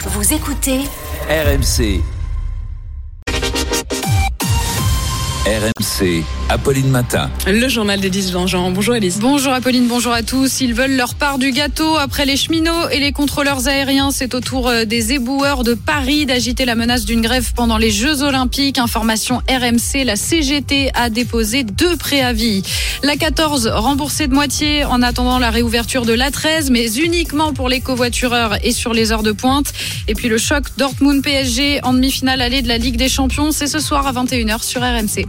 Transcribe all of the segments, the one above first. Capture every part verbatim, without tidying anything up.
Vous écoutez R M C. R M C, Apolline Matin. Le journal d'Élise Jean-Jean. Bonjour Élise. Bonjour Apolline, bonjour à tous. Ils veulent leur part du gâteau. Après les cheminots et les contrôleurs aériens, c'est au tour des éboueurs de Paris d'agiter la menace d'une grève pendant les Jeux Olympiques. Information R M C, la C G T a déposé deux préavis. La quatorze remboursée de moitié en attendant la réouverture de l'A treize, mais uniquement pour les covoitureurs et sur les heures de pointe. Et puis le choc Dortmund-P S G en demi-finale allée de la Ligue des Champions, c'est ce soir à vingt et une heures sur R M C.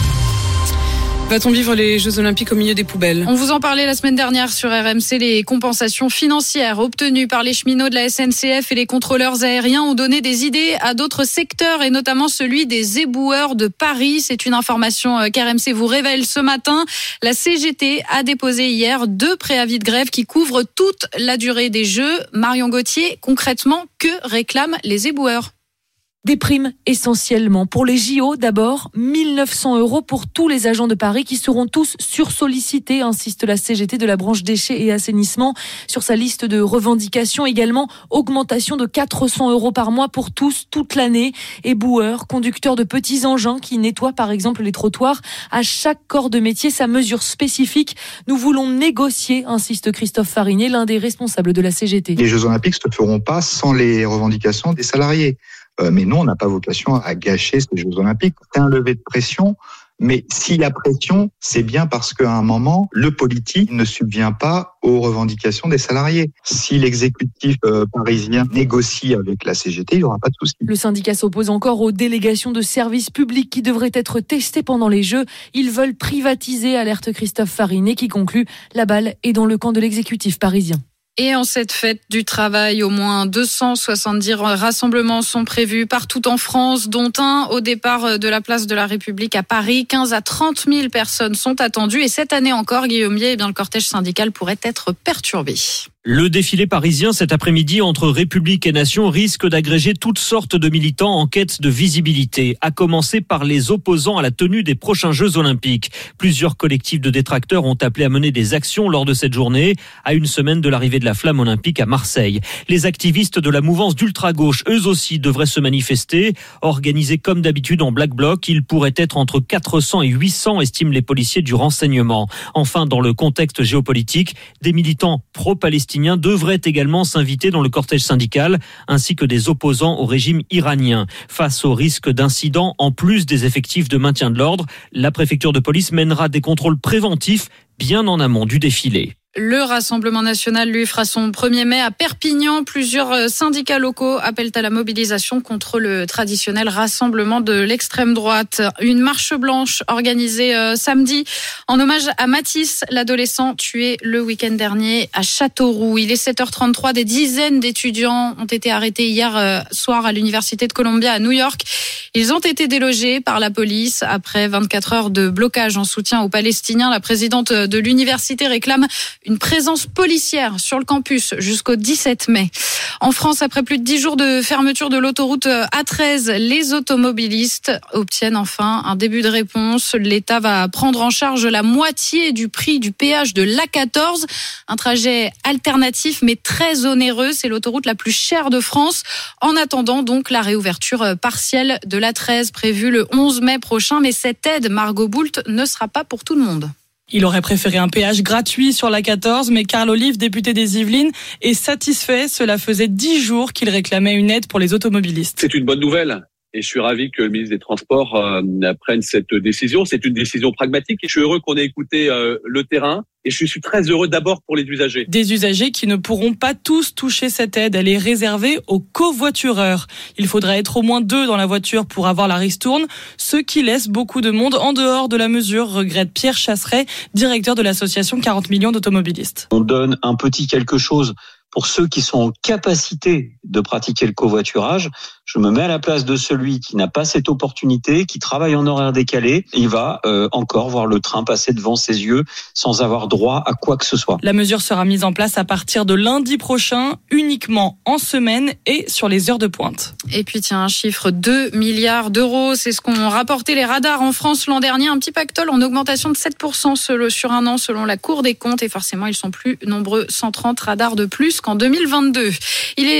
Va-t-on vivre les Jeux Olympiques au milieu des poubelles ? On vous en parlait la semaine dernière sur R M C. Les compensations financières obtenues par les cheminots de la S N C F et les contrôleurs aériens ont donné des idées à d'autres secteurs et notamment celui des éboueurs de Paris. C'est une information qu'R M C vous révèle ce matin. La C G T a déposé hier deux préavis de grève qui couvrent toute la durée des Jeux. Marion Gauthier, concrètement, que réclament les éboueurs ? Des primes essentiellement. Pour les J O, d'abord, mille neuf cents euros pour tous les agents de Paris qui seront tous sursollicités, insiste la C G T de la branche déchets et assainissement. Sur sa liste de revendications, également, augmentation de quatre cents euros par mois pour tous, toute l'année. Éboueurs, conducteurs de petits engins qui nettoient par exemple les trottoirs. À chaque corps de métier, sa mesure spécifique. Nous voulons négocier, insiste Christophe Farinet, l'un des responsables de la C G T. Les Jeux Olympiques ne se feront pas sans les revendications des salariés. Euh, mais nous, on n'a pas vocation à gâcher ces Jeux Olympiques. C'est un lever de pression, mais s'il y a pression, c'est bien parce qu'à un moment, le politique ne subvient pas aux revendications des salariés. Si l'exécutif euh, parisien négocie avec la C G T, il n'y aura pas de souci. Le syndicat s'oppose encore aux délégations de services publics qui devraient être testées pendant les Jeux. Ils veulent privatiser, alerte Christophe Farinet, qui conclut « La balle est dans le camp de l'exécutif parisien ». Et en cette fête du travail, au moins deux cent soixante-dix rassemblements sont prévus partout en France, dont un au départ de la place de la République à Paris. quinze à trente mille personnes sont attendues. Et cette année encore, Guillaume Bier, eh bien, le cortège syndical pourrait être perturbé. Le défilé parisien cet après-midi entre République et Nation risque d'agréger toutes sortes de militants en quête de visibilité, à commencer par les opposants à la tenue des prochains Jeux Olympiques. Plusieurs collectifs de détracteurs ont appelé à mener des actions lors de cette journée, à une semaine de l'arrivée de la flamme olympique à Marseille. Les activistes de la mouvance d'ultra-gauche, eux aussi, devraient se manifester. Organisés comme d'habitude en Black Bloc, ils pourraient être entre quatre cents et huit cents, estiment les policiers du renseignement. Enfin, dans le contexte géopolitique, des militants pro-palestiniens devraient également s'inviter dans le cortège syndical, ainsi que des opposants au régime iranien. Face au risque d'incidents, en plus des effectifs de maintien de l'ordre, la préfecture de police mènera des contrôles préventifs bien en amont du défilé. Le Rassemblement national, lui, fera son premier mai à Perpignan. Plusieurs syndicats locaux appellent à la mobilisation contre le traditionnel rassemblement de l'extrême droite. Une marche blanche organisée euh, samedi en hommage à Mathis, l'adolescent tué le week-end dernier à Châteauroux. Il est sept heures trente-trois. Des dizaines d'étudiants ont été arrêtés hier euh, soir à l'Université de Columbia à New York. Ils ont été délogés par la police après vingt-quatre heures de blocage en soutien aux Palestiniens. La présidente de l'université réclame une présence policière sur le campus jusqu'au dix-sept mai. En France, après plus de dix jours de fermeture de l'autoroute A treize, les automobilistes obtiennent enfin un début de réponse. L'État va prendre en charge la moitié du prix du péage de l'A quatorze. Un trajet alternatif mais très onéreux. C'est l'autoroute la plus chère de France. En attendant donc la réouverture partielle de l'A treize prévue le onze mai prochain. Mais cette aide, Margot Boult, ne sera pas pour tout le monde. Il aurait préféré un péage gratuit sur l'A quatorze, mais Carl Olive, député des Yvelines, est satisfait. Cela faisait dix jours qu'il réclamait une aide pour les automobilistes. C'est une bonne nouvelle. Et je suis ravi que le ministre des Transports euh, prenne cette décision. C'est une décision pragmatique. Et je suis heureux qu'on ait écouté euh, le terrain. Et je suis très heureux d'abord pour les usagers. Des usagers qui ne pourront pas tous toucher cette aide. Elle est réservée aux covoitureurs. Il faudrait être au moins deux dans la voiture pour avoir la ristourne, ce qui laisse beaucoup de monde en dehors de la mesure, regrette Pierre Chasseret, directeur de l'association quarante millions d'automobilistes. On donne un petit quelque chose pour ceux qui sont en capacité de pratiquer le covoiturage. Je me mets à la place de celui qui n'a pas cette opportunité, qui travaille en horaire décalé. Il va euh, encore voir le train passer devant ses yeux sans avoir droit à quoi que ce soit. La mesure sera mise en place à partir de lundi prochain, uniquement en semaine et sur les heures de pointe. Et puis tiens, un chiffre, deux milliards d'euros, c'est ce qu'ont rapporté les radars en France l'an dernier. Un petit pactole en augmentation de sept pour cent sur un an selon la Cour des comptes. Et forcément, ils sont plus nombreux, cent trente radars de plus qu'en deux mille vingt-deux. Il est sept heures trente.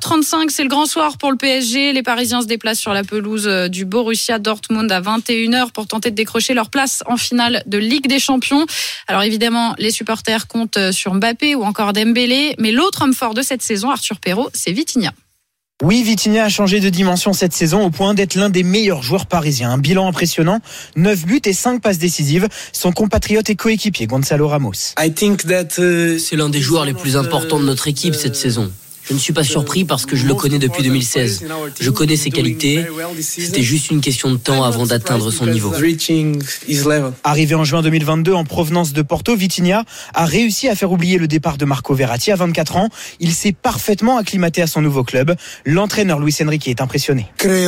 trente-cinq, c'est le grand soir pour le P S G. Les Parisiens se déplacent sur la pelouse du Borussia Dortmund à vingt et une heures pour tenter de décrocher leur place en finale de Ligue des Champions. Alors évidemment, les supporters comptent sur Mbappé ou encore Dembélé, mais l'autre homme fort de cette saison, Arthur Perrault, c'est Vitinha. Oui, Vitinha a changé de dimension cette saison au point d'être l'un des meilleurs joueurs parisiens. Un bilan impressionnant, neuf buts et cinq passes décisives. Son compatriote et coéquipier Gonzalo Ramos. C'est l'un des joueurs les plus importants de notre équipe cette saison. Je ne suis pas surpris parce que je le connais depuis deux mille seize. Je connais ses qualités. C'était juste une question de temps avant d'atteindre son niveau. Arrivé en juin deux mille vingt-deux en provenance de Porto, Vitinha a réussi à faire oublier le départ de Marco Verratti à vingt-quatre ans. Il s'est parfaitement acclimaté à son nouveau club. L'entraîneur Luis Enrique est impressionné.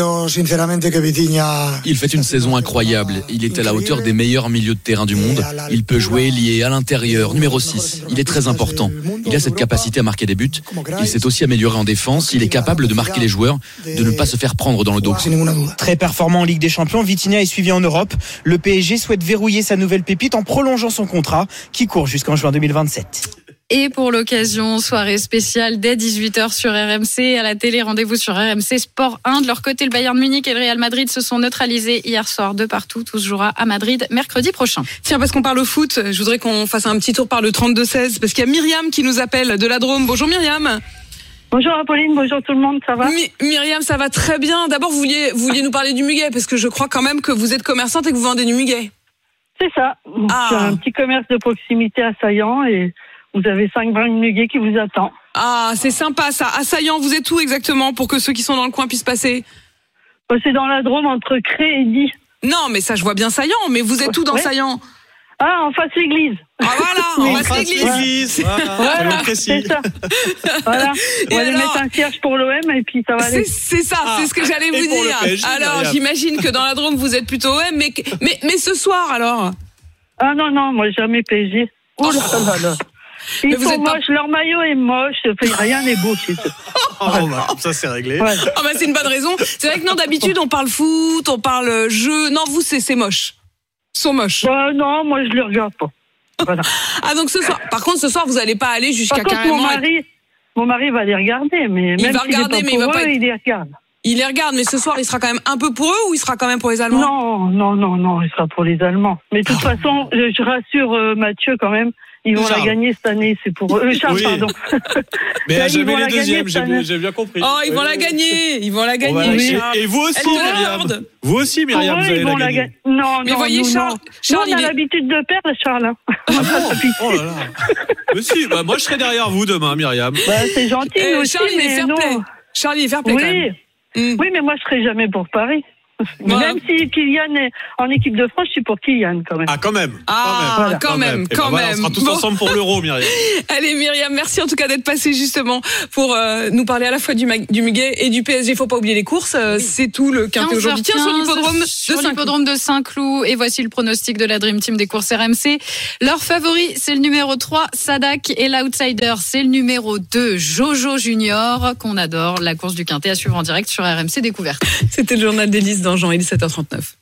Il fait une saison incroyable. Il est à la hauteur des meilleurs milieux de terrain du monde. Il peut jouer lié à l'intérieur, numéro six. Il est très important. Il a cette capacité à marquer des buts. Il s'est aussi amélioré en défense. Il est capable de marquer les joueurs, de ne pas se faire prendre dans le dos. Très performant en Ligue des Champions, Vitinha est suivi en Europe. Le P S G souhaite verrouiller sa nouvelle pépite en prolongeant son contrat qui court jusqu'en juin deux mille vingt-sept. Et pour l'occasion, soirée spéciale dès dix-huit heures sur R M C. À la télé, rendez-vous sur R M C Sport un. De leur côté, le Bayern Munich et le Real Madrid se sont neutralisés hier soir de partout. Tout se jouera à Madrid mercredi prochain. Tiens, parce qu'on parle au foot, je voudrais qu'on fasse un petit tour par le trente-deux seize, parce qu'il y a Myriam qui nous appelle de la Drôme. Bonjour Myriam. Bonjour Apolline, bonjour tout le monde, ça va ? My- Myriam, ça va très bien. D'abord, vous vouliez, vous vouliez nous parler du muguet, parce que je crois quand même que vous êtes commerçante et que vous vendez du muguet. C'est ça. Ah. J'ai un petit commerce de proximité à Saillant et vous avez cinq brins de muguet qui vous attend. Ah, c'est sympa ça. À Saillant, vous êtes où exactement pour que ceux qui sont dans le coin puissent passer ? C'est dans la Drôme entre Cré et Die. Non, mais ça, je vois bien Saillant, mais vous êtes où dans Ouais. Saillant ? Ah, en face l'église. Ah voilà, en face l'église. l'église. Voilà, Voilà, précis. c'est ça. Voilà. Et On va aller alors mettre un cierge pour l'O M et puis ça va C'est, aller. c'est ça, Ah, c'est ce que j'allais et vous pour le dire. P S G, Alors, Myriam. j'imagine que dans la Drôme, vous êtes plutôt O M, mais, mais, mais ce soir, alors ? Ah non, non, moi jamais P S G. Oh là là là. Ils Mais vous sont êtes pas- moches, leur maillot est moche, fait, rien n'est beau chez eux. Oh, bah, ça c'est réglé. Voilà. Ah bah c'est une bonne raison. C'est vrai que non, d'habitude, on parle foot, on parle jeu. Non, vous, c'est, c'est moche. Ils sont moches. Bah, non, moi je les regarde pas. Voilà. Ah, donc ce soir, par contre, ce soir, vous n'allez pas aller jusqu'à Par contre, carrément... mon mari, mon mari va les regarder, mais Il même va s'il est regarder, pas mais il pour va pas eux, être- il les regarde. Il les regarde, mais ce soir, il sera quand même un peu pour eux ou il sera quand même pour les Allemands ? Non, non, non, non, il sera pour les Allemands. Mais de toute Ah. façon, je, je rassure euh, Mathieu quand même, ils vont Charles. la gagner cette année, c'est pour eux. Euh, Charles, Oui. pardon. Mais Là, elle a ils vont jamais la les gagner deuxièmes, cette j'ai bien, année. j'ai bien compris. Oh, ils vont Oui. la gagner Ils vont la On va la gagner gagner. Oui. Et vous aussi, Elle est Myriam. lourde. Vous aussi, Pour Myriam, eux, vous allez ils la vont la gagner. gagner. Non, Mais non, voyez, nous, Charles- non. Charles, Nous, on a il est- l'habitude de perdre, Charles. hein. Ah bon Oh là là. Mais si, bah, moi je serai derrière vous demain, Myriam. Bah, c'est gentil, Eh, nous aussi, Charles, il est mais fair non. play. Charles, il est fair play quand Oui. même. Mm. Oui, mais moi, je serai jamais pour Paris. Bah. Même si Kylian est en équipe de France, je suis pour Kylian quand même. Ah, quand même. Ah, quand même. quand même, Et ben quand voilà, même. on sera tous Bon. ensemble pour l'euro, Myriam. Allez Myriam, merci en tout cas d'être passée justement pour euh, nous parler à la fois du, mag- du muguet et du P S G. Faut pas oublier les courses, euh, c'est tout le quintet aujourd'hui. Tiens, sur l'hippodrome de sur Saint-Cloud. l'hippodrome de Saint-Cloud. Et voici le pronostic de la Dream Team des courses R M C. Leur favori, c'est le numéro trois, Sadak. Et l'outsider, c'est le numéro deux, Jojo Junior, qu'on adore. La course du quintet à suivre en direct sur R M C Découverte. C'était le journal d'Élise dans Jean, il est sept heures trente-neuf.